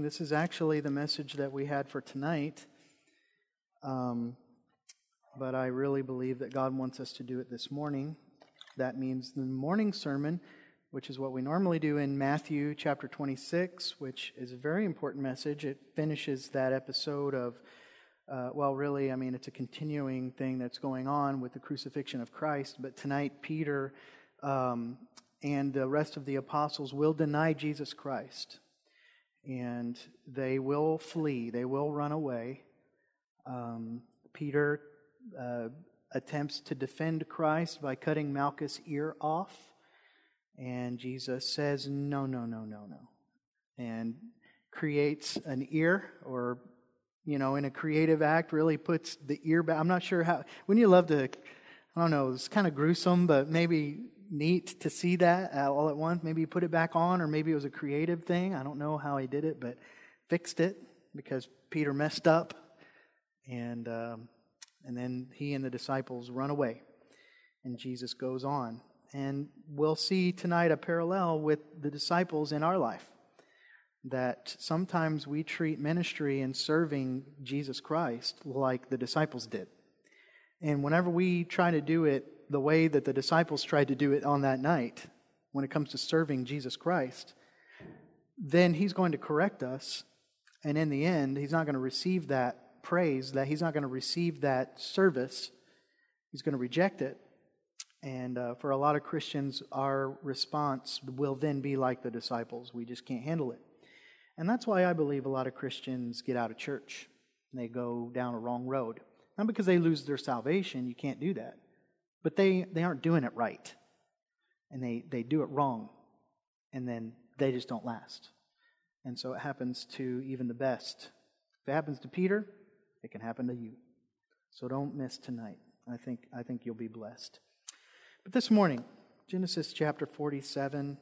This is actually the message that we had for tonight. But I really believe that God wants us to do it this morning. That means the morning sermon, which is what we normally do in Matthew chapter 26, which is a very important message. It finishes that episode of, it's a continuing thing that's going on with the crucifixion of Christ. But tonight, Peter and the rest of the apostles will deny Jesus Christ. And they will flee. They will run away. Peter attempts to defend Christ by cutting Malchus' ear off. And Jesus says, no. And creates an ear, or, in a creative act, really puts the ear back. I'm not sure how. Wouldn't you love to, it's kind of gruesome, but maybe neat to see that all at once. Maybe he put it back on, or maybe it was a creative thing. I don't know how he did it, but fixed it because Peter messed up. And then he and the disciples run away. And Jesus goes on. And we'll see tonight a parallel with the disciples in our life. That sometimes we treat ministry and serving Jesus Christ like the disciples did. And whenever we try to do it the way that the disciples tried to do it on that night, when it comes to serving Jesus Christ, then He's going to correct us. And in the end, He's not going to receive that praise, that He's not going to receive that service. He's going to reject it. And for a lot of Christians, our response will then be like the disciples. We just can't handle it. And that's why I believe a lot of Christians get out of church. And they go down a wrong road. Not because they lose their salvation, you can't do that. But they aren't doing it right. And they do it wrong. And then they just don't last. And so it happens to even the best. If it happens to Peter, it can happen to you. So don't miss tonight. I think you'll be blessed. But this morning, Genesis chapter 47,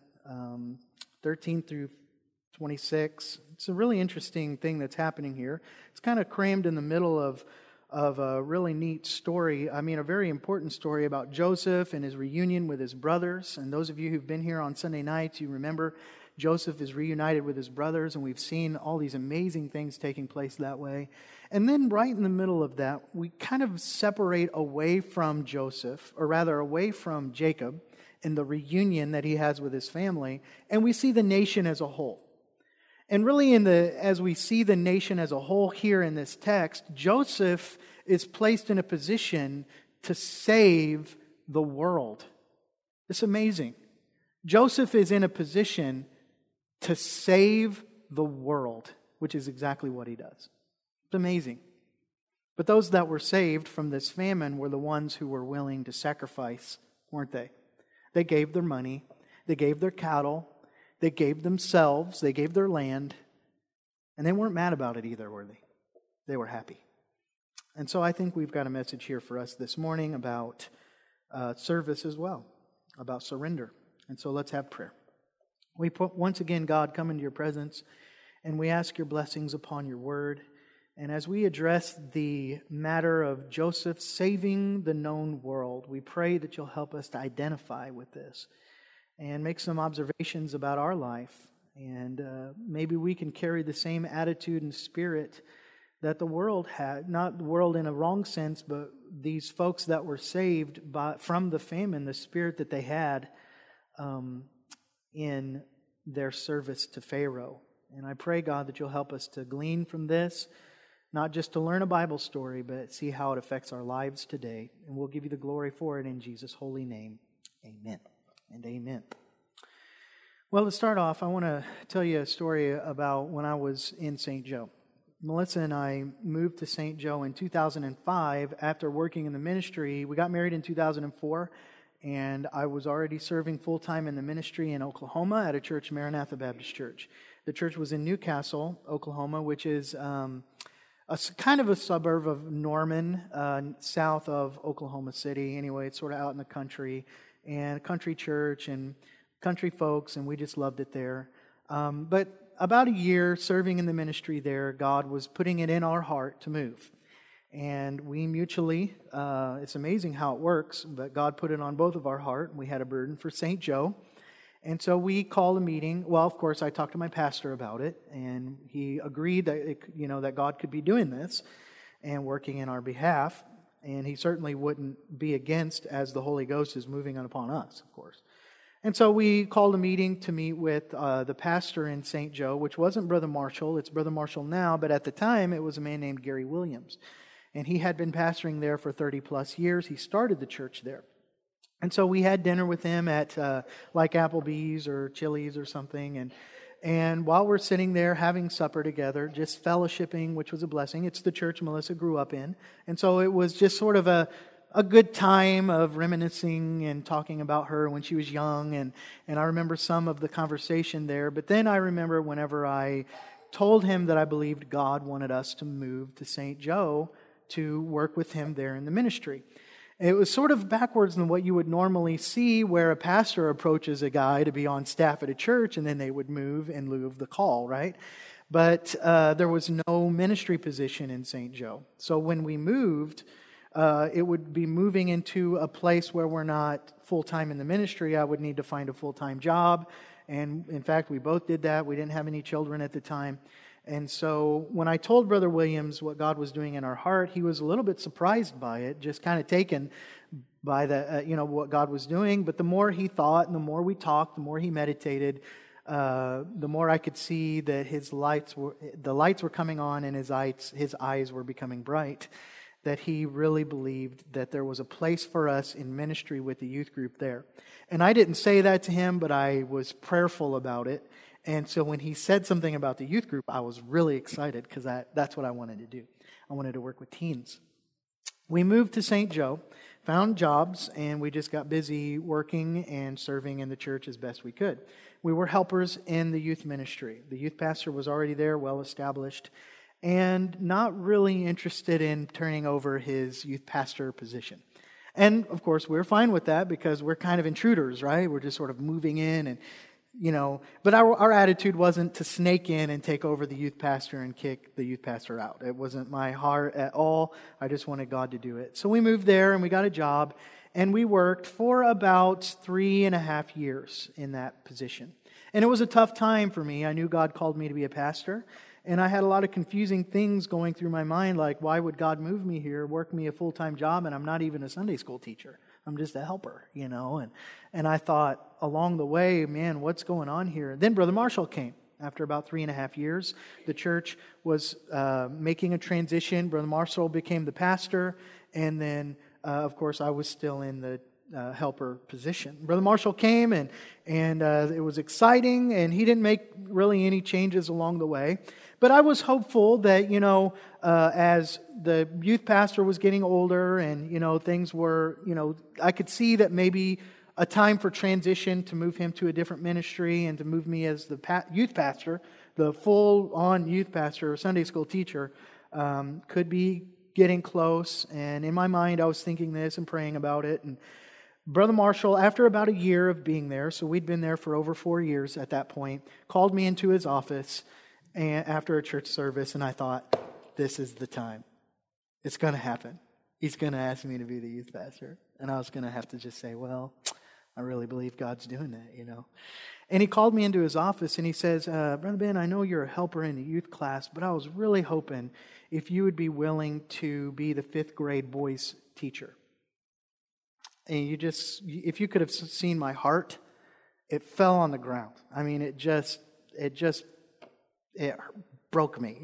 13 through 26. It's a really interesting thing that's happening here. It's kind of crammed in the middle of a really neat story. A very important story about Joseph and his reunion with his brothers. And those of you who've been here on Sunday nights, you remember Joseph is reunited with his brothers, and we've seen all these amazing things taking place that way. And then right in the middle of that, we kind of separate away from Joseph, or rather away from Jacob, and the reunion that he has with his family, and we see the nation as a whole. And really, as we see the nation as a whole here in this text, Joseph is placed in a position to save the world. It's amazing. Joseph is in a position to save the world, which is exactly what he does. It's amazing. But those that were saved from this famine were the ones who were willing to sacrifice, weren't they? They gave their money, they gave their cattle, they gave themselves, they gave their land, and they weren't mad about it either, were they? They were happy. And so I think we've got a message here for us this morning about service as well, about surrender. And so let's have prayer. We put, once again, God, come into your presence, and we ask your blessings upon your word. And as we address the matter of Joseph saving the known world, we pray that you'll help us to identify with this and make some observations about our life. And maybe we can carry the same attitude and spirit that the world had, not the world in a wrong sense, but these folks that were saved from the famine, the spirit that they had in their service to Pharaoh. And I pray, God, that you'll help us to glean from this, not just to learn a Bible story, but see how it affects our lives today. And we'll give you the glory for it in Jesus' holy name. Amen and amen. Well, to start off, I want to tell you a story about when I was in St. Joe. Melissa and I moved to St. Joe in 2005 after working in the ministry. We got married in 2004, and I was already serving full-time in the ministry in Oklahoma at a church, Maranatha Baptist Church. The church was in Newcastle, Oklahoma, which is kind of a suburb of Norman, south of Oklahoma City. Anyway, it's sort of out in the country, and a country church and country folks, and we just loved it there. But about a year serving in the ministry there, God was putting it in our heart to move. And we mutually, it's amazing how it works, but God put it on both of our heart. We had a burden for St. Joe. And so we called a meeting. Well, of course, I talked to my pastor about it, and he agreed that that God could be doing this and working in our behalf. And he certainly wouldn't be against as the Holy Ghost is moving upon us, of course. And so we called a meeting to meet with the pastor in St. Joe, which wasn't Brother Marshall. It's Brother Marshall now, but at the time it was a man named Gary Williams. And he had been pastoring there for 30 plus years. He started the church there. And so we had dinner with him at like Applebee's or Chili's or something. And while we're sitting there having supper together, just fellowshipping, which was a blessing. It's the church Melissa grew up in. And so it was just sort of a good time of reminiscing and talking about her when she was young. And I remember some of the conversation there. But then I remember whenever I told him that I believed God wanted us to move to St. Joe to work with him there in the ministry. It was sort of backwards than what you would normally see, where a pastor approaches a guy to be on staff at a church and then they would move in lieu of the call, right? But there was no ministry position in St. Joe. So when we moved, it would be moving into a place where we're not full-time in the ministry. I would need to find a full-time job. And in fact, we both did that. We didn't have any children at the time. And so when I told Brother Williams what God was doing in our heart, he was a little bit surprised by it, just kind of taken by the what God was doing. But the more he thought and the more we talked, the more he meditated, the more I could see that the lights were coming on and his eyes were becoming bright, that he really believed that there was a place for us in ministry with the youth group there. And I didn't say that to him, but I was prayerful about it. And so when he said something about the youth group, I was really excited because that's what I wanted to do. I wanted to work with teens. We moved to St. Joe, found jobs, and we just got busy working and serving in the church as best we could. We were helpers in the youth ministry. The youth pastor was already there, well established, and not really interested in turning over his youth pastor position. And of course, we're fine with that because we're kind of intruders, right? We're just sort of moving in and but our attitude wasn't to snake in and take over the youth pastor and kick the youth pastor out. It wasn't my heart at all. I just wanted God to do it. So we moved there and we got a job and we worked for about 3.5 years in that position. And it was a tough time for me. I knew God called me to be a pastor. And I had a lot of confusing things going through my mind, like, why would God move me here, work me a full-time job, and I'm not even a Sunday school teacher. I'm just a helper, And I thought along the way, man, what's going on here? Then Brother Marshall came. After about 3.5 years, the church was making a transition. Brother Marshall became the pastor, and then, of course, I was still in the helper position. Brother Marshall came, and it was exciting, and he didn't make really any changes along the way. But I was hopeful that, as the youth pastor was getting older and, things were, I could see that maybe a time for transition to move him to a different ministry and to move me as the youth pastor, the full-on youth pastor or Sunday school teacher, could be getting close. And in my mind, I was thinking this and praying about it. And Brother Marshall, after about a year of being there, so we'd been there for over 4 years at that point, called me into his office and after a church service, and I thought, this is the time. It's going to happen. He's going to ask me to be the youth pastor. And I was going to have to just say, well, I really believe God's doing that, And he called me into his office and he says, Brother Ben, I know you're a helper in the youth class, but I was really hoping if you would be willing to be the 5th grade boys teacher. And if you could have seen my heart, it fell on the ground. I mean, it broke me,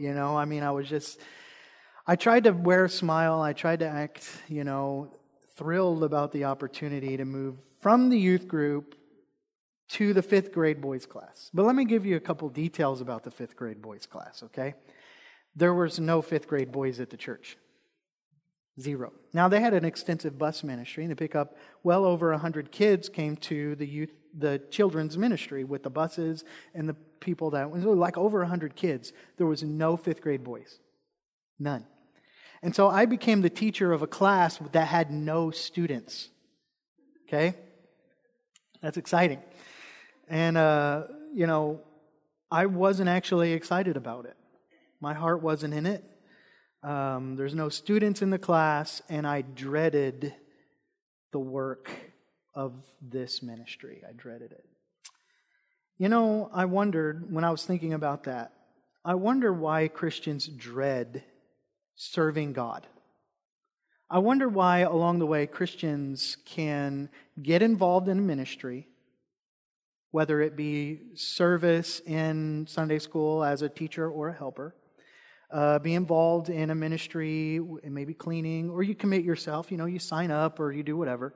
I tried to wear a smile. I tried to act, thrilled about the opportunity to move from the youth group to the 5th grade boys class. But let me give you a couple details about the 5th grade boys class, okay? There was no 5th grade boys at the church. 0. Now, they had an extensive bus ministry, and they pick up well over 100 kids came to the children's ministry with the buses and the people that was like over 100 kids. There was no 5th grade boys. None. And so I became the teacher of a class that had no students. Okay? That's exciting. And, I wasn't actually excited about it. My heart wasn't in it. There's no students in the class, and I dreaded the work of this ministry. I dreaded it. I wondered when I was thinking about that, I wonder why Christians dread serving God. I wonder why along the way Christians can get involved in ministry, whether it be service in Sunday school as a teacher or a helper, be involved in a ministry, maybe cleaning, or you commit yourself, you sign up or you do whatever.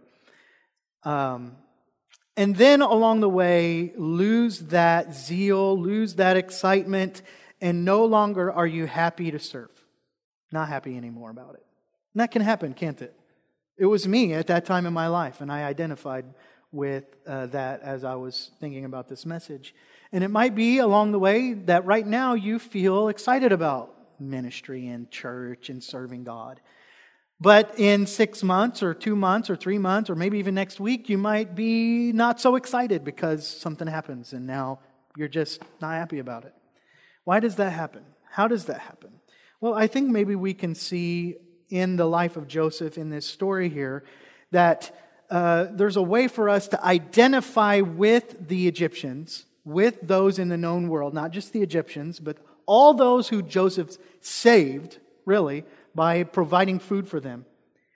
And then along the way, lose that zeal, lose that excitement, and no longer are you happy to serve. Not happy anymore about it. And that can happen, can't it? It was me at that time in my life, and I identified with that as I was thinking about this message. And it might be along the way that right now you feel excited about ministry and church and serving God. But in 6 months or 2 months or 3 months or maybe even next week, you might be not so excited because something happens and now you're just not happy about it. Why does that happen? How does that happen? Well, I think maybe we can see in the life of Joseph in this story here that there's a way for us to identify with the Egyptians, with those in the known world, not just the Egyptians, but all those who Joseph saved, really, by providing food for them.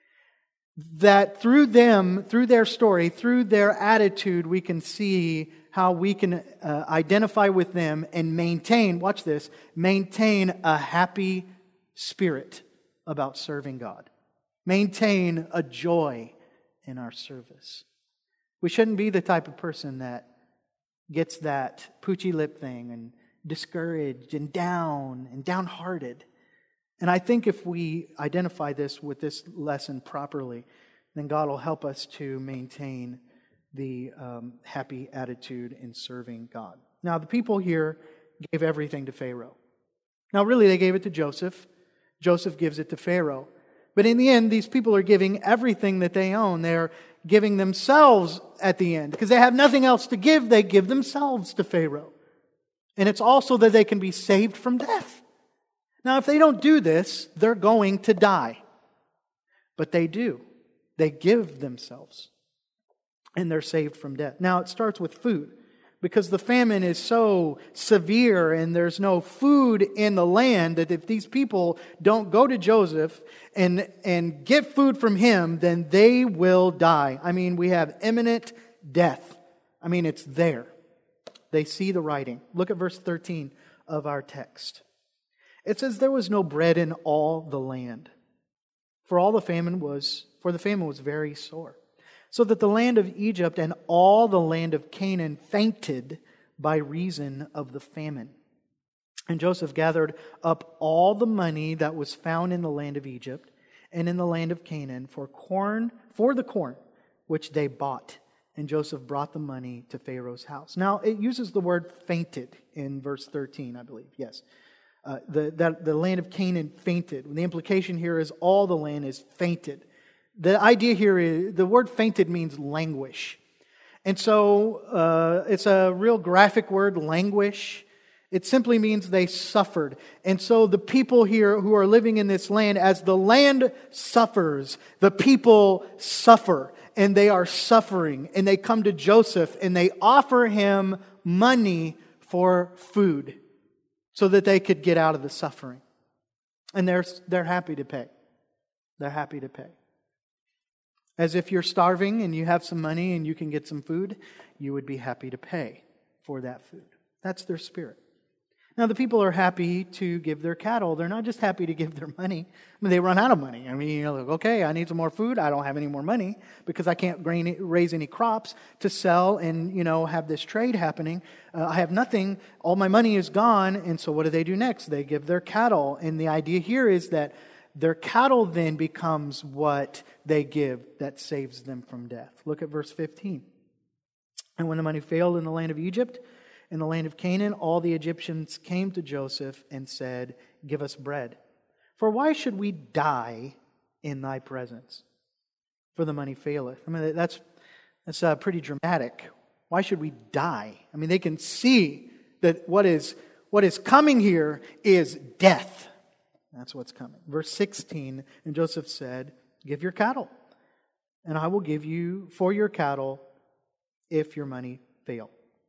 That through them, through their story, through their attitude, we can see how we can identify with them and maintain, watch this, maintain a happy spirit about serving God. Maintain a joy in our service. We shouldn't be the type of person that gets that poochy lip thing and discouraged and downhearted. And I think if we identify this with this lesson properly, then God will help us to maintain the happy attitude in serving God. Now, the people here gave everything to Pharaoh. Now, really, they gave it to Joseph. Joseph gives it to Pharaoh. But in the end, these people are giving everything that they own. They're giving themselves at the end. Because they have nothing else to give, they give themselves to Pharaoh. And it's also that they can be saved from death. Now, if they don't do this, they're going to die. But they do. They give themselves. And they're saved from death. Now, it starts with food. Because the famine is so severe and there's no food in the land that if these people don't go to Joseph and get food from him, then they will die. I mean, we have imminent death. I mean, it's there. They see the writing. Look at verse 13 of our text. It says, there was no bread in all the land, for the famine was very sore. So that the land of Egypt and all the land of Canaan fainted by reason of the famine. And Joseph gathered up all the money that was found in the land of Egypt and in the land of Canaan for the corn which they bought. And Joseph brought the money to Pharaoh's house. Now, it uses the word fainted in verse 13, I believe. Yes. The land of Canaan fainted. The implication here is all the land is fainted. The idea here is, the word fainted means languish. And so it's a real graphic word, languish. It simply means they suffered. And so the people here who are living in this land, as the land suffers, the people suffer. And they are suffering. And they come to Joseph and they offer him money for food so that they could get out of the suffering. And they're happy to pay. They're happy to pay. As if you're starving and you have some money and you can get some food, you would be happy to pay for that food. That's their spirit. Now, the people are happy to give their cattle. They're not just happy to give their money. I mean, they run out of money. I mean, you're like, okay, I need some more food. I don't have any more money because I can't raise any crops to sell and, have this trade happening. I have nothing. All my money is gone. And so what do they do next? They give their cattle. And the idea here is that their cattle then becomes what they give that saves them from death. Look at verse 15. And when the money failed in the land of Egypt, in the land of Canaan, all the Egyptians came to Joseph and said, give us bread. For why should we die in thy presence? For the money faileth. I mean, that's pretty dramatic. Why should we die? I mean, they can see that what is coming here is death. That's what's coming. Verse 16, and Joseph said, give your cattle, and I will give you for your cattle if your money fail.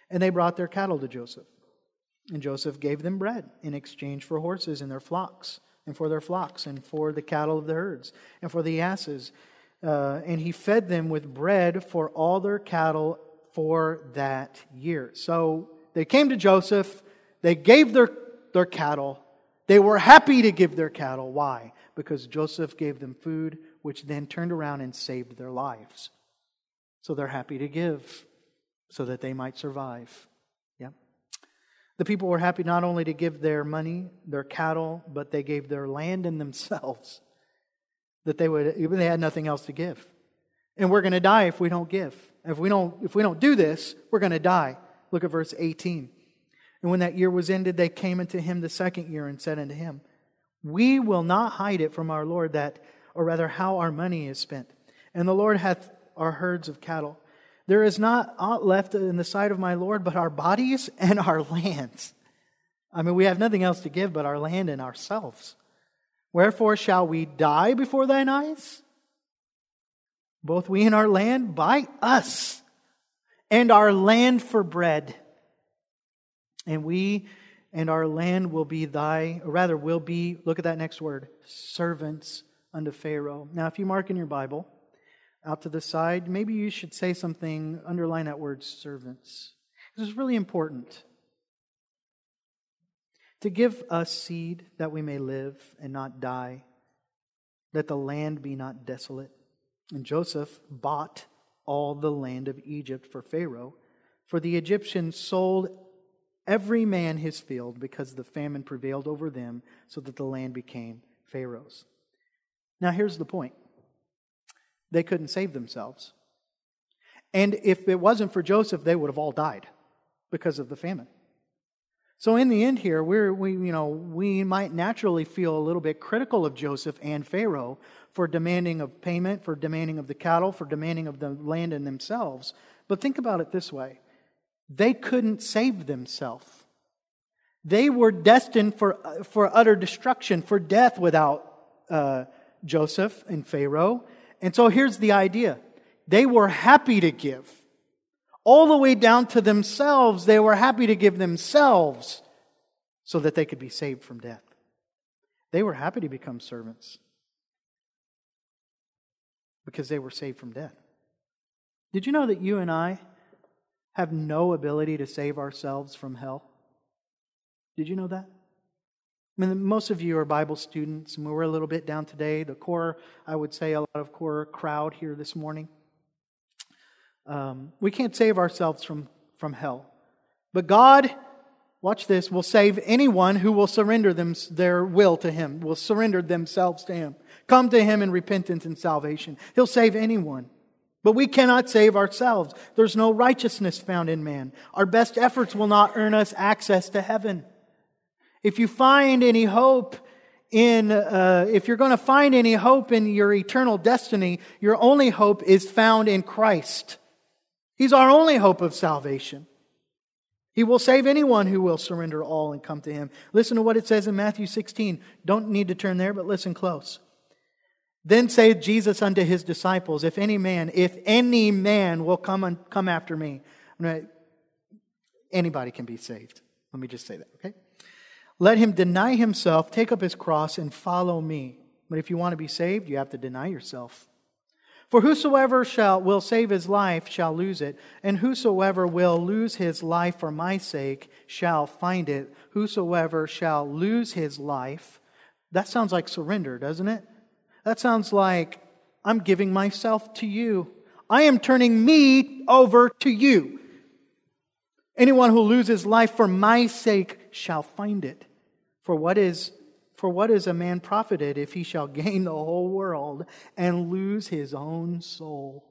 And they brought their cattle to Joseph. And Joseph gave them bread in exchange for horses and their flocks, and for their flocks, and for the cattle of the herds, and for the asses. And he fed them with bread for all their cattle for that year. So they came to Joseph, they gave their cattle. They were happy to give their cattle. Why? Because Joseph gave them food, which then turned around and saved their lives. So they're happy to give so that they might survive. Yeah. The people were happy not only to give their money, their cattle, but they gave their land and themselves. That they had nothing else to give. And we're going to die if we don't give. If we don't do this, we're going to die. Look at verse 18. And when that year was ended, they came unto him the second year and said unto him, We will not hide it from our Lord how our money is spent. And the Lord hath our herds of cattle. There is not aught left in the sight of my Lord but our bodies and our lands. I mean, we have nothing else to give but our land and ourselves. Wherefore shall we die before thine eyes? Both we and our land, buy us and our land for bread. And we and our land will be look at that next word, servants unto Pharaoh. Now, if you mark in your Bible, out to the side, maybe you should say something, underline that word, servants. This is really important. To give us seed that we may live and not die, that the land be not desolate. And Joseph bought all the land of Egypt for Pharaoh, for the Egyptians sold every man his field because the famine prevailed over them, so that the land became Pharaoh's. Now here's the point. They couldn't save themselves. And if it wasn't for Joseph, they would have all died because of the famine. So in the end here, we might naturally feel a little bit critical of Joseph and Pharaoh for demanding of payment, for demanding of the cattle, for demanding of the land and themselves. But think about it this way. They couldn't save themselves. They were destined for utter destruction, for death without Joseph and Pharaoh. And so here's the idea. They were happy to give. All the way down to themselves, they were happy to give themselves so that they could be saved from death. They were happy to become servants because they were saved from death. Did you know that you and I have no ability to save ourselves from hell? Did you know that? I mean, most of you are Bible students, and we're a little bit down today. The core, I would say, a lot of core crowd here this morning. We can't save ourselves from hell. But God, watch this, will save anyone who will surrender their will to Him, will surrender themselves to Him. Come to Him in repentance and salvation. He'll save anyone. But we cannot save ourselves. There's no righteousness found in man. Our best efforts will not earn us access to heaven. If you find any hope if you're going to find any hope in your eternal destiny, your only hope is found in Christ. He's our only hope of salvation. He will save anyone who will surrender all and come to Him. Listen to what it says in Matthew 16. Don't need to turn there, but listen close. Then said Jesus unto His disciples, If any man will come after me. Anybody can be saved. Let me just say that, okay? Let him deny himself, take up his cross, and follow me. But if you want to be saved, you have to deny yourself. For whosoever will save his life shall lose it, and whosoever will lose his life for my sake shall find it. Whosoever shall lose his life, that sounds like surrender, doesn't it? That sounds like I'm giving myself to you. I am turning me over to you. Anyone who loses life for my sake shall find it. For what is a man profited if he shall gain the whole world and lose his own soul?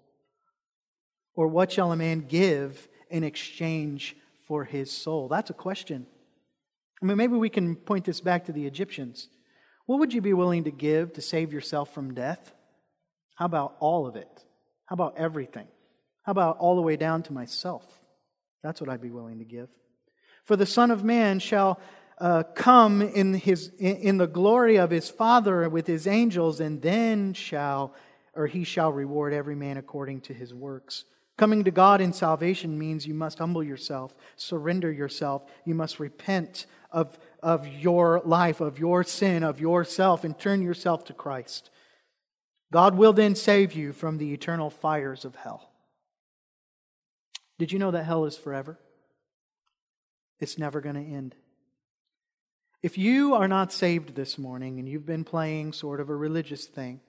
Or what shall a man give in exchange for his soul? That's a question. I mean, maybe we can point this back to the Egyptians. What would you be willing to give to save yourself from death? How about all of it? How about everything? How about all the way down to myself? That's what I'd be willing to give. For the Son of Man shall come in the glory of His Father with His angels, and then He shall reward every man according to his works. Coming to God in salvation means you must humble yourself, surrender yourself. You must repent of your life, of your sin, of yourself, and turn yourself to Christ. God will then save you from the eternal fires of hell. Did you know that hell is forever? It's never going to end. If you are not saved this morning and you've been playing sort of a religious thing,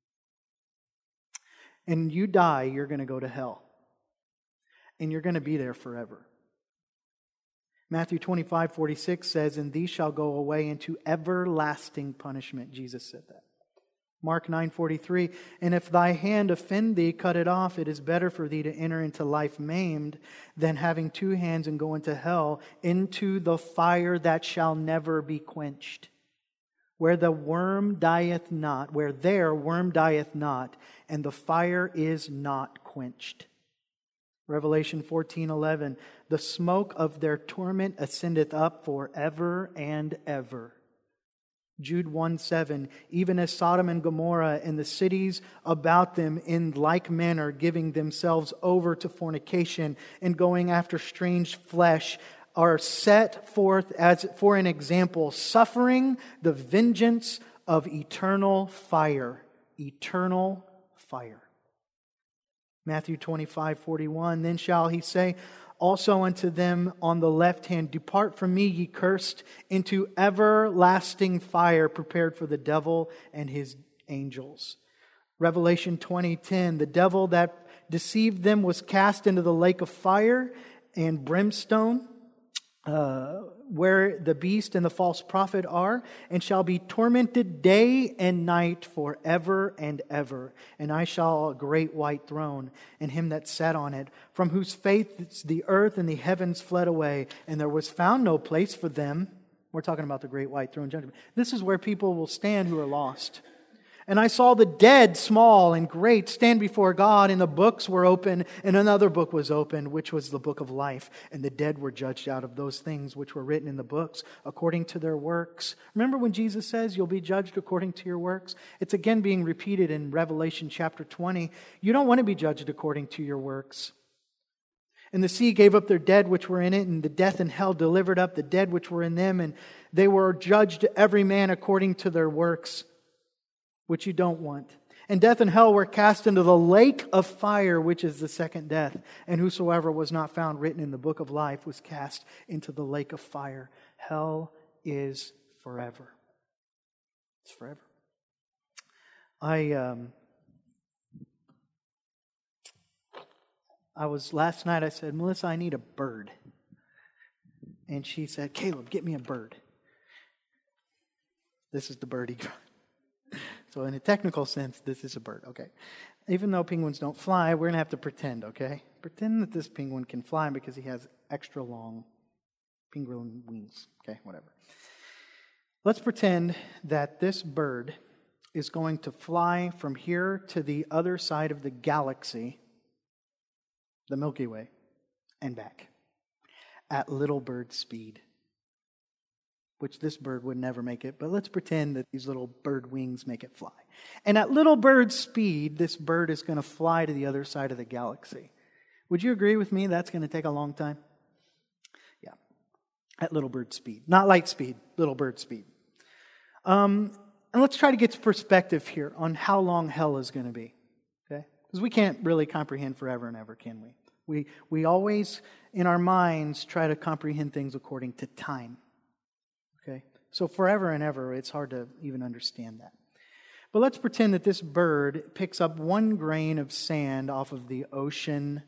and you die, you're going to go to hell. And you're going to be there forever. Matthew 25:46 says, "And these shall go away into everlasting punishment." Jesus said that. Mark 9:43, "And if thy hand offend thee, cut it off. It is better for thee to enter into life maimed than having two hands and go into hell, into the fire that shall never be quenched. Where the worm dieth not, where their worm dieth not, and the fire is not quenched." Revelation 14:11, "The smoke of their torment ascendeth up forever and ever." Jude 1:7, "Even as Sodom and Gomorrah and the cities about them in like manner, giving themselves over to fornication and going after strange flesh, are set forth as for an example, suffering the vengeance of eternal fire." Eternal fire. Matthew 25:41, "Then shall he say also unto them on the left hand, Depart from me, ye cursed, into everlasting fire prepared for the devil and his angels." Revelation 20:10, "The devil that deceived them was cast into the lake of fire and brimstone, where the beast and the false prophet are, and shall be tormented day and night forever and ever. And I saw a great white throne, and him that sat on it, from whose face the earth and the heavens fled away, and there was found no place for them." We're talking about the great white throne judgment. This is where people will stand who are lost. "And I saw the dead, small and great, stand before God, and the books were open, and another book was opened, which was the book of life. And the dead were judged out of those things which were written in the books, according to their works." Remember when Jesus says you'll be judged according to your works? It's again being repeated in Revelation chapter 20. You don't want to be judged according to your works. "And the sea gave up their dead which were in it, and the death and hell delivered up the dead which were in them, and they were judged every man according to their works," which you don't want. "And death and hell were cast into the lake of fire, which is the second death. And whosoever was not found written in the book of life was cast into the lake of fire." Hell is forever. It's forever. Last night I said, "Melissa, I need a bird." And she said, "Caleb, get me a bird." This is the bird he got. So in a technical sense, this is a bird, okay? Even though penguins don't fly, we're going to have to pretend, okay? Pretend that this penguin can fly because he has extra long penguin wings. Okay, whatever. Let's pretend that this bird is going to fly from here to the other side of the galaxy, the Milky Way, and back at little bird speed, which this bird would never make it, but let's pretend that these little bird wings make it fly. And at little bird speed, this bird is going to fly to the other side of the galaxy. Would you agree with me that's going to take a long time? Yeah, at little bird speed. Not light speed, little bird speed. And let's try to get to perspective here on how long hell is going to be. Okay? Because we can't really comprehend forever and ever, can we? We always, in our minds, try to comprehend things according to time. Okay, so forever and ever, it's hard to even understand that. But let's pretend that this bird picks up one grain of sand off of the ocean,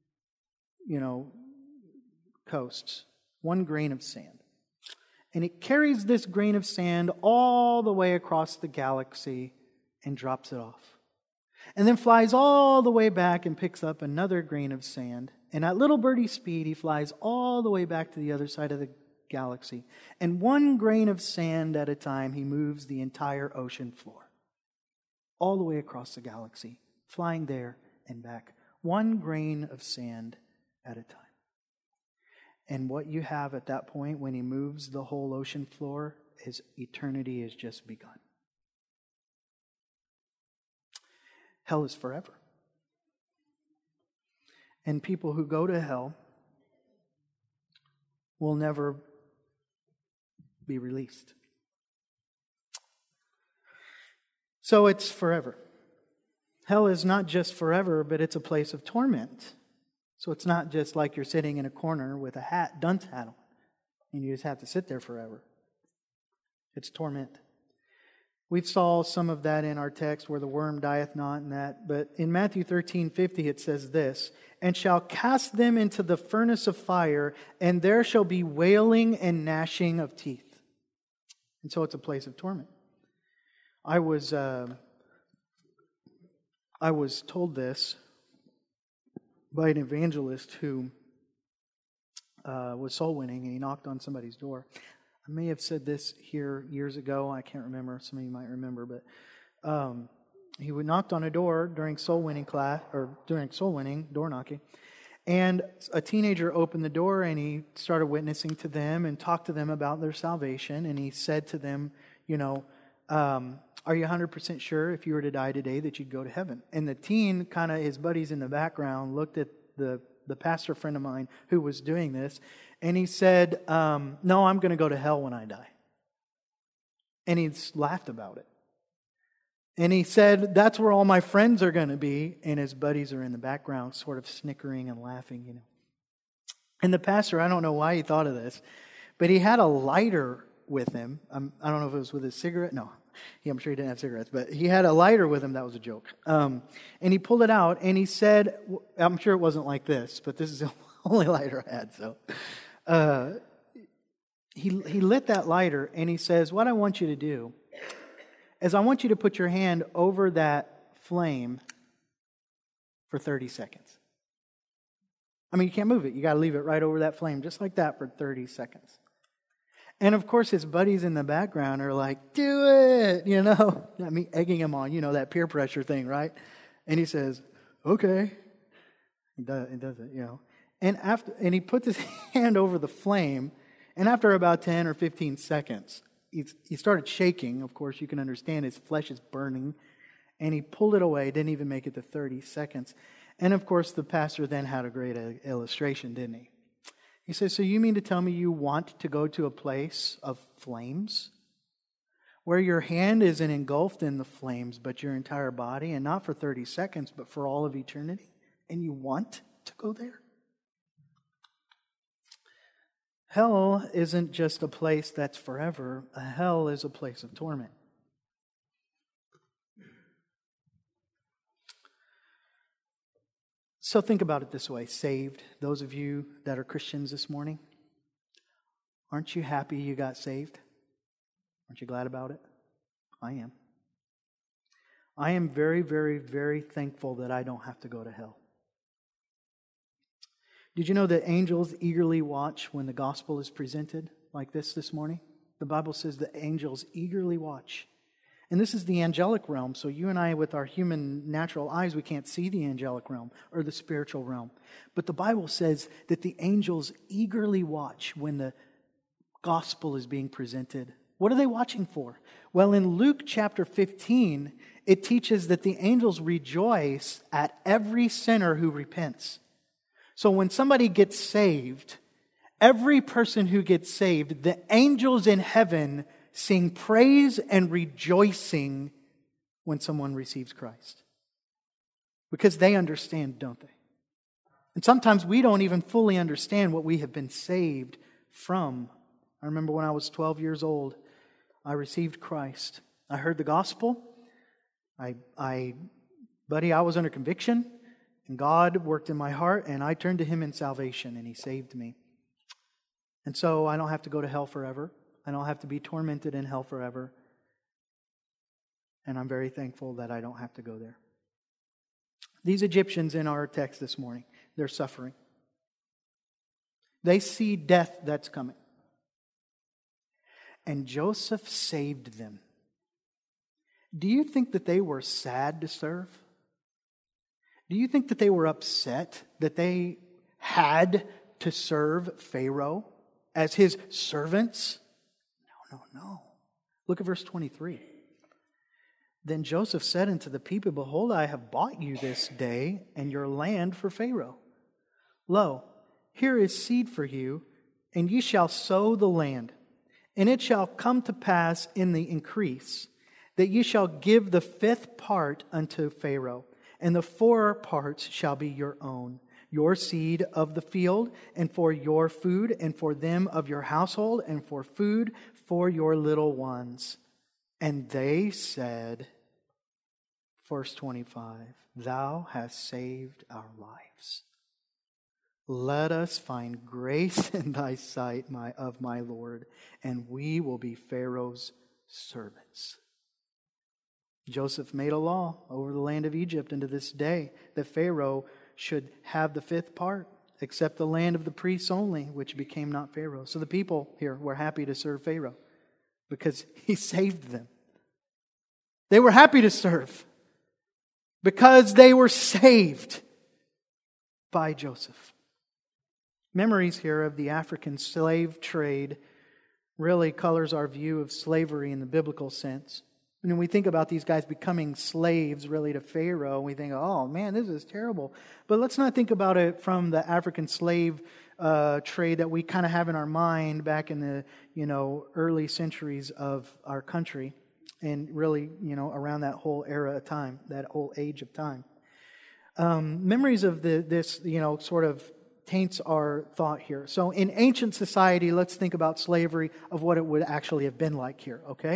coasts. One grain of sand. And it carries this grain of sand all the way across the galaxy and drops it off. And then flies all the way back and picks up another grain of sand. And at little birdie speed, he flies all the way back to the other side of the galaxy. And one grain of sand at a time, he moves the entire ocean floor. All the way across the galaxy, flying there and back. One grain of sand at a time. And what you have at that point when he moves the whole ocean floor is eternity has just begun. Hell is forever. And people who go to hell will never be released. So it's forever. Hell is not just forever, but it's a place of torment. So it's not just like you're sitting in a corner with a dunce hat on, and you just have to sit there forever. It's torment. We saw some of that in our text where the worm dieth not and that. But in Matthew 13:50 it says this, "And shall cast them into the furnace of fire, and there shall be wailing and gnashing of teeth." And so it's a place of torment. I was told this by an evangelist who was soul winning, and he knocked on somebody's door. I may have said this here years ago. I can't remember. Some of you might remember, but he knocked on a door during soul winning class, or during soul winning door knocking, and a teenager opened the door and he started witnessing to them and talked to them about their salvation. And he said to them, "Are you 100% sure if you were to die today that you'd go to heaven?" And the teen, kind of his buddies in the background, looked at the pastor friend of mine who was doing this, and he said, "No, I'm going to go to hell when I die." And he laughed about it. And he said, "That's where all my friends are going to be." And his buddies are in the background sort of snickering and laughing, And the pastor, I don't know why he thought of this, but he had a lighter with him. I don't know if it was with his cigarette. No, I'm sure he didn't have cigarettes, but he had a lighter with him. That was a joke. And he pulled it out and he said, I'm sure it wasn't like this, but this is the only lighter I had. So he lit that lighter and he says, "What I want you to do is I want you to put your hand over that flame for 30 seconds. I mean, you can't move it. You got to leave it right over that flame, just like that, for 30 seconds. And of course, his buddies in the background are like, "Do it!" I mean, egging him on, that peer pressure thing, right? And he says, "Okay." He does it, And he puts his hand over the flame, and after about 10 or 15 seconds, he started shaking. Of course, you can understand his flesh is burning. And he pulled it away, didn't even make it to 30 seconds. And of course, the pastor then had a great illustration, didn't he? He says, "So you mean to tell me you want to go to a place of flames? Where your hand isn't engulfed in the flames, but your entire body, and not for 30 seconds, but for all of eternity? And you want to go there?" Hell isn't just a place that's forever. Hell is a place of torment. So think about it this way, saved, those of you that are Christians this morning, aren't you happy you got saved? Aren't you glad about it? I am. I am very, very, very thankful that I don't have to go to hell. Did you know that angels eagerly watch when the gospel is presented like this morning? The Bible says that angels eagerly watch. And this is the angelic realm. So you and I, with our human natural eyes, we can't see the angelic realm or the spiritual realm. But the Bible says that the angels eagerly watch when the gospel is being presented. What are they watching for? Well, in Luke chapter 15, it teaches that the angels rejoice at every sinner who repents. So when somebody gets saved, every person who gets saved, the angels in heaven sing praise and rejoicing when someone receives Christ. Because they understand, don't they? And sometimes we don't even fully understand what we have been saved from. I remember when I was 12 years old, I received Christ. I heard the gospel. I was under conviction. And God worked in my heart, and I turned to Him in salvation, and He saved me. And so I don't have to go to hell forever. I don't have to be tormented in hell forever. And I'm very thankful that I don't have to go there. These Egyptians in our text this morning, they're suffering. They see death that's coming. And Joseph saved them. Do you think that they were sad to serve? Do you think that they were upset that they had to serve Pharaoh as his servants? No. Look at verse 23. Then Joseph said unto the people, "Behold, I have bought you this day and your land for Pharaoh, Lo, here is seed for you, and ye shall sow the land. And it shall come to pass in the increase, that ye shall give the 5th part unto Pharaoh, and the 4 parts shall be your own, your seed of the field, and for your food, and for them of your household, and for food for your little ones. And they said, verse 25, Thou hast saved our lives. Let us find grace in thy sight, of my Lord, and we will be Pharaoh's servants. Joseph made a law over the land of Egypt unto this day that Pharaoh should have the 5th part, except the land of the priests only, which became not Pharaoh. So the people here were happy to serve Pharaoh because he saved them. They were happy to serve because they were saved by Joseph. Memories here of the African slave trade really colors our view of slavery in the biblical sense. And when we think about these guys becoming slaves really to Pharaoh, we think, oh man, this is terrible. But let's not think about it from the African slave trade that we kind of have in our mind back in the early centuries of our country, and really around that whole era of time, that whole age of time. Memories of this sort of taints our thought here. So in ancient society, let's think about slavery of what it would actually have been like here, okay?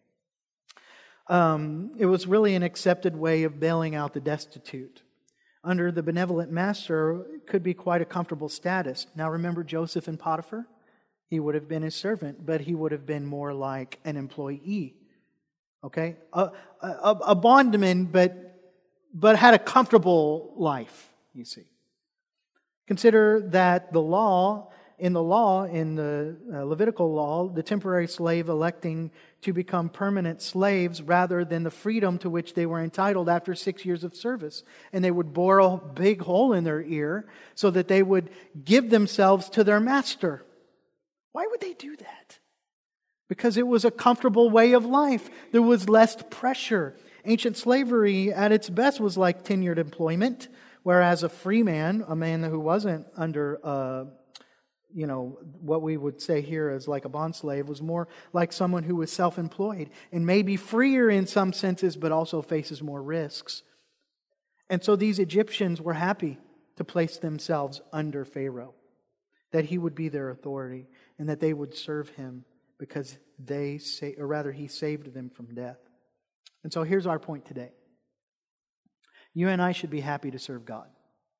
It was really an accepted way of bailing out the destitute. Under the benevolent master, it could be quite a comfortable status. Now remember Joseph and Potiphar? He would have been his servant, but he would have been more like an employee. Okay? A bondman, but had a comfortable life, you see. Consider that in the Levitical law, the temporary slave electing to become permanent slaves rather than the freedom to which they were entitled after 6 years of service. And they would bore a big hole in their ear so that they would give themselves to their master. Why would they do that? Because it was a comfortable way of life. There was less pressure. Ancient slavery at its best was like tenured employment. Whereas a free man, a man who wasn't under, what we would say here as like a bond slave, was more like someone who was self-employed and maybe freer in some senses, but also faces more risks. And so these Egyptians were happy to place themselves under Pharaoh, that he would be their authority and that they would serve him because he saved them from death. And so here's our point today. You and I should be happy to serve God.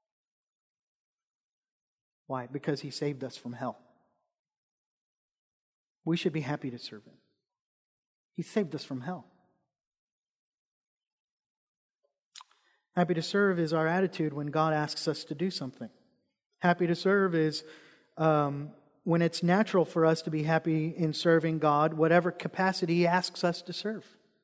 Why? Because He saved us from hell. We should be happy to serve Him. He saved us from hell. Happy to serve is our attitude when God asks us to do something. Happy to serve is when it's natural for us to be happy in serving God, whatever capacity He asks us to serve.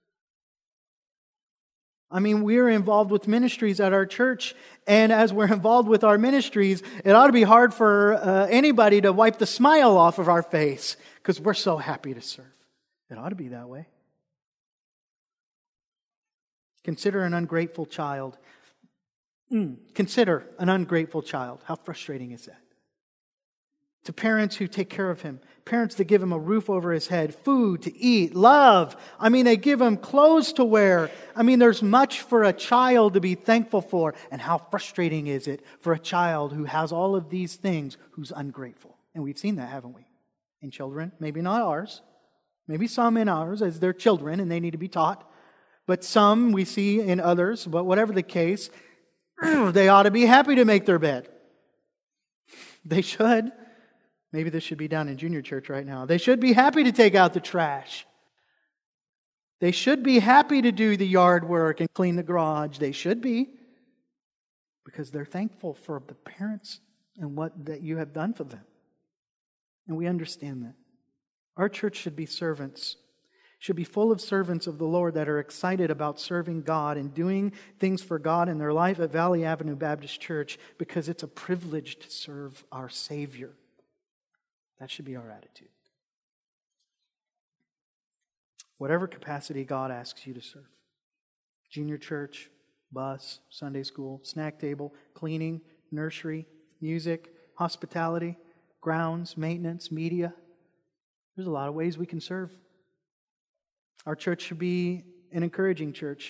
I mean, we're involved with ministries at our church, and as we're involved with our ministries, it ought to be hard for anybody to wipe the smile off of our face because we're so happy to serve. It ought to be that way. Consider an ungrateful child. Consider an ungrateful child. How frustrating is that? To parents who take care of him. Parents that give him a roof over his head, food to eat, love. I mean, they give him clothes to wear. I mean, there's much for a child to be thankful for. And how frustrating is it for a child who has all of these things who's ungrateful? And we've seen that, haven't we? In children, maybe not ours. Maybe some in ours as they're children and they need to be taught. But some we see in others. But whatever the case, they ought to be happy to make their bed. They should. Maybe this should be down in junior church right now. They should be happy to take out the trash. They should be happy to do the yard work and clean the garage. They should be. Because they're thankful for the parents and what that you have done for them. And we understand that. Our church should be servants. Should be full of servants of the Lord that are excited about serving God and doing things for God in their life at Valley Avenue Baptist Church because it's a privilege to serve our Savior. That should be our attitude. Whatever capacity God asks you to serve. Junior church, bus, Sunday school, snack table, cleaning, nursery, music, hospitality, grounds, maintenance, media. There's a lot of ways we can serve. Our church should be an encouraging church.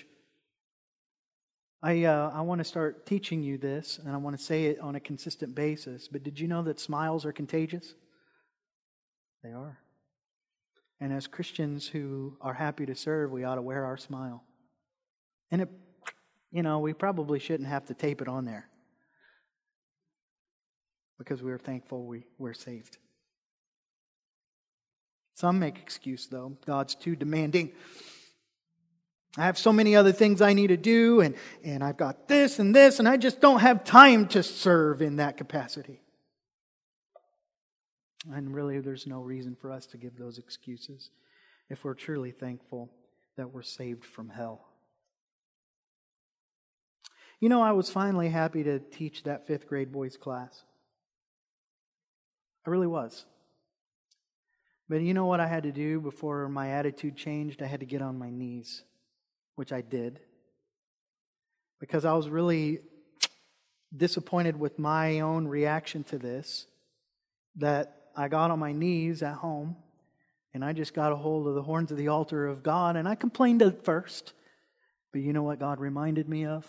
I want to start teaching you this, and I want to say it on a consistent basis. But did you know that smiles are contagious? They are. And as Christians who are happy to serve, we ought to wear our smile. And we probably shouldn't have to tape it on there, because we're thankful we're saved. Some make excuse, though. God's too demanding. I have so many other things I need to do, and I've got this, and I just don't have time to serve in that capacity. And really, there's no reason for us to give those excuses if we're truly thankful that we're saved from hell. I was finally happy to teach that 5th grade boys class. I really was. But you know what I had to do before my attitude changed? I had to get on my knees, which I did, because I was really disappointed with my own reaction to this, that I got on my knees at home and I just got a hold of the horns of the altar of God, and I complained at first. But you know what God reminded me of?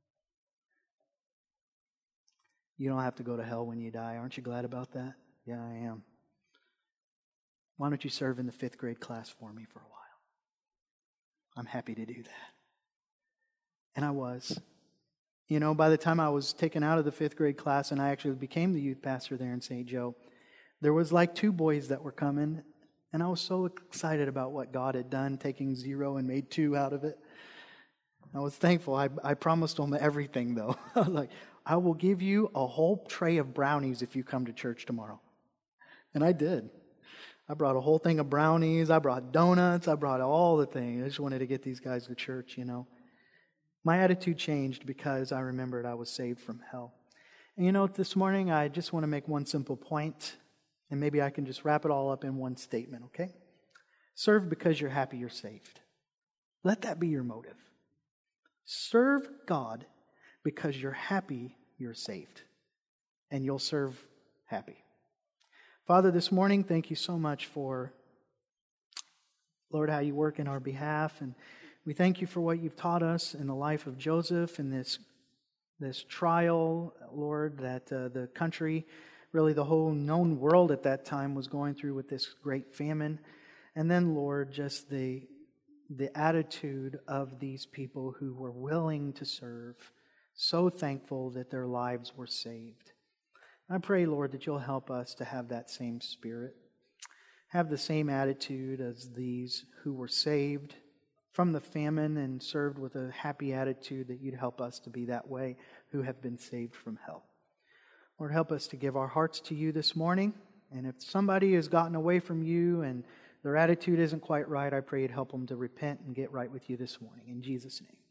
You don't have to go to hell when you die. Aren't you glad about that? Yeah, I am. Why don't you serve in the 5th grade class for me for a while? I'm happy to do that. And I was. By the time I was taken out of the 5th grade class and I actually became the youth pastor there in St. Joe, there was like 2 boys that were coming, and I was so excited about what God had done, taking 0 and made 2 out of it. I was thankful. I promised them everything, though. Like, I will give you a whole tray of brownies if you come to church tomorrow. And I did. I brought a whole thing of brownies. I brought donuts. I brought all the things. I just wanted to get these guys to church, My attitude changed because I remembered I was saved from hell. And this morning I just want to make one simple point, and maybe I can just wrap it all up in one statement, okay? Serve because you're happy you're saved. Let that be your motive. Serve God because you're happy you're saved. And you'll serve happy. Father, this morning, thank you so much for, Lord, how you work in our behalf. And we thank you for what you've taught us in the life of Joseph and this trial, Lord, that the country, really the whole known world at that time was going through with this great famine. And then, Lord, just the attitude of these people who were willing to serve, so thankful that their lives were saved. I pray, Lord, that you'll help us to have that same spirit, have the same attitude as these who were saved from the famine and served with a happy attitude, that you'd help us to be that way who have been saved from hell. Lord, help us to give our hearts to you this morning. And if somebody has gotten away from you and their attitude isn't quite right, I pray you'd help them to repent and get right with you this morning. In Jesus' name.